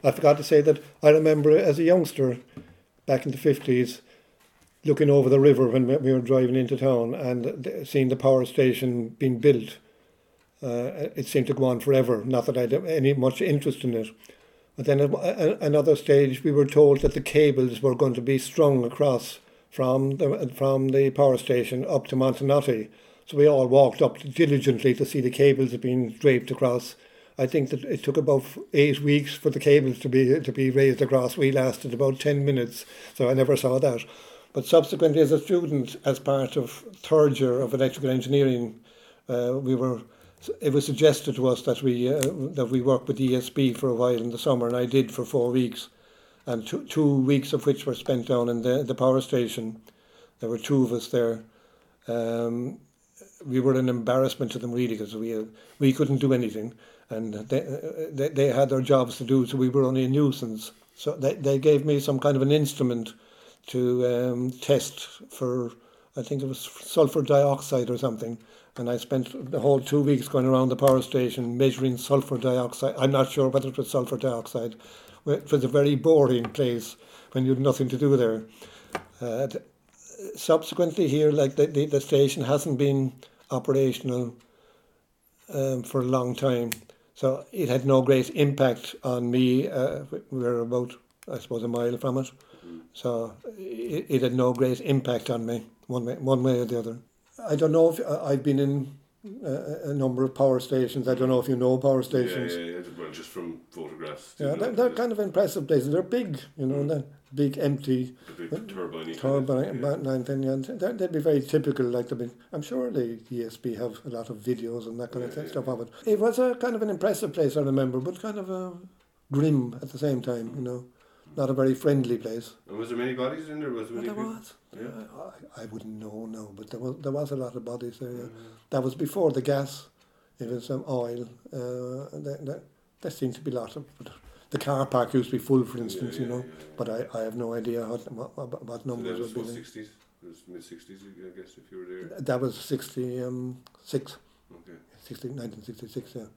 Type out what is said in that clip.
I forgot to say that I remember as a youngster back in the 50s looking over the river when we were driving into town and seeing the power station being built. It seemed to go on forever, not that I had any much interest in it. But then at another stage we were told that the cables were going to be strung across from the power station up to Montenotte. So we all walked up diligently to see the cables being draped across. I think that it took about 8 weeks for the cables to be raised across. We lasted about 10 minutes, so I never saw that. But subsequently, as a student, as part of third year of electrical engineering, it was suggested to us that we work with ESB for a while in the summer, and I did for 4 weeks, and 2 weeks of which were spent down in the power station. There were two of us there. We were an embarrassment to them really because we couldn't do anything, and they had their jobs to do, so we were only a nuisance. So they gave me some kind of an instrument to test for, I think it was sulfur dioxide or something, and I spent the whole 2 weeks going around the power station measuring sulfur dioxide. I'm not sure whether it was sulfur dioxide. It was a very boring place when you had nothing to do there. Subsequently here, like the station hasn't been operational for a long time, so it had no great impact on me. We were about, I suppose, a mile from it, so it had no great impact on me one way or the other. I don't know if I've been in a number of power stations. I don't know if you know power stations. Yeah. Well, just from photographs. Yeah, they're kind of impressive places. They're big, they're big empty. The big turbine thing. Yeah. They'd be very typical. I'm sure the ESB have a lot of videos and that kind of stuff of it. It was a kind of an impressive place, I remember, but kind of grim at the same time. Not a very friendly place. And was there many bodies in there? There was. Yeah. I wouldn't know now, but there was a lot of bodies there. Yeah. That was before the gas. It was some oil. There seemed to be a lot of. The car park used to be full, for instance. But I have no idea what numbers would be. 60s. It was mid-60s, I guess, if you were there. That was 66. Okay. 1966. Yeah.